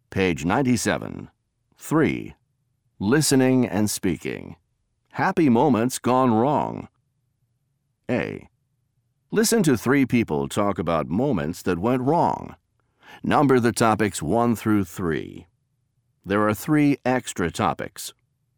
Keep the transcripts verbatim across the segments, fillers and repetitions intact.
Page ninety-seven. three. Listening and speaking. Happy moments gone wrong. A. Listen to three people talk about moments that went wrong. Number the topics one through three. There are three extra topics.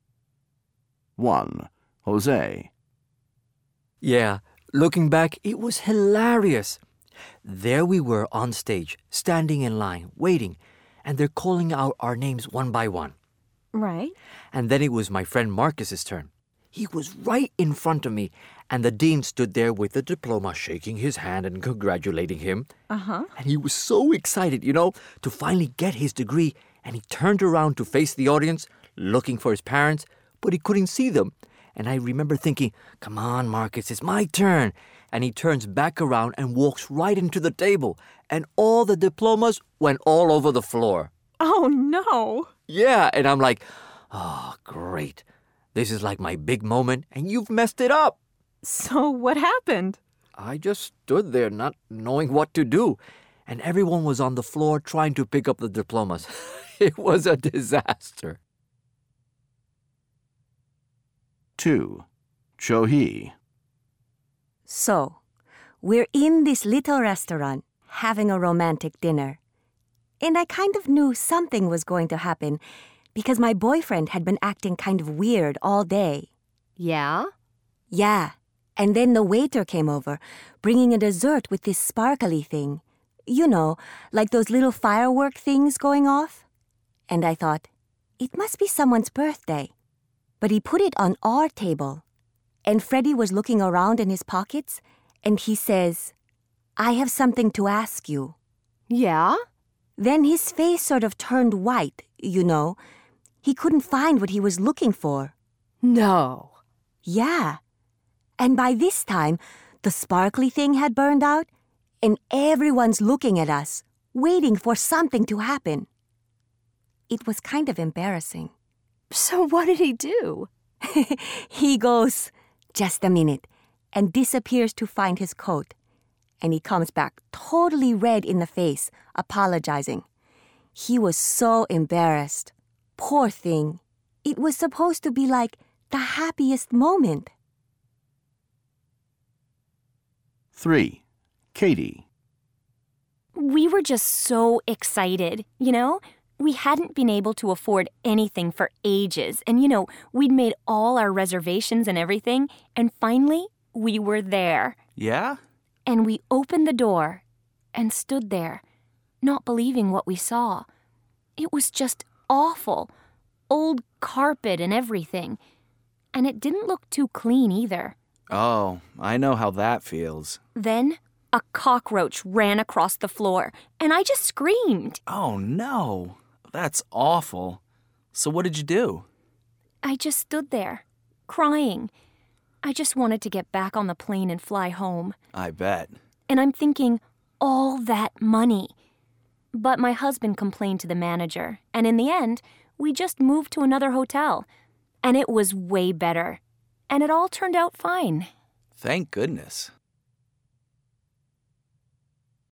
one. Jose. Yeah, looking back, it was hilarious. There we were on stage, standing in line, waiting, and they're calling out our names one by one. Right. And then it was my friend Marcus's turn. He was right in front of me, and the dean stood there with the diploma, shaking his hand and congratulating him. Uh-huh. And he was so excited, you know, to finally get his degree, and he turned around to face the audience, looking for his parents, but he couldn't see them. And I remember thinking, come on, Marcus, it's my turn. And he turns back around and walks right into the table, and all the diplomas went all over the floor. Oh, no. Yeah, and I'm like, oh, great. This is like my big moment, and you've messed it up. So what happened? I just stood there not knowing what to do, and everyone was on the floor trying to pick up the diplomas. It was a disaster. two. Cho-hee. So, we're in this little restaurant having a romantic dinner. And I kind of knew something was going to happen because my boyfriend had been acting kind of weird all day. Yeah? Yeah. And then the waiter came over, bringing a dessert with this sparkly thing. You know, like those little firework things going off. And I thought, it must be someone's birthday. But he put it on our table. And Freddie was looking around in his pockets, and he says, I have something to ask you. Yeah? Then his face sort of turned white, you know. He couldn't find what he was looking for. No. Yeah. And by this time, the sparkly thing had burned out, and everyone's looking at us, waiting for something to happen. It was kind of embarrassing. So what did he do? He goes, just a minute, and disappears to find his coat. And he comes back totally red in the face, apologizing. He was so embarrassed. Poor thing. It was supposed to be like the happiest moment. three. Katie. We were just so excited, you know? We hadn't been able to afford anything for ages. And, you know, we'd made all our reservations and everything. And finally, we were there. Yeah? And we opened the door and stood there, not believing what we saw. It was just awful. Old carpet and everything. And it didn't look too clean either. Oh, I know how that feels. Then a cockroach ran across the floor, and I just screamed. Oh, no. That's awful. So what did you do? I just stood there, crying. I just wanted to get back on the plane and fly home. I bet. And I'm thinking, all that money. But my husband complained to the manager, and in the end, we just moved to another hotel. And it was way better. And it all turned out fine. Thank goodness.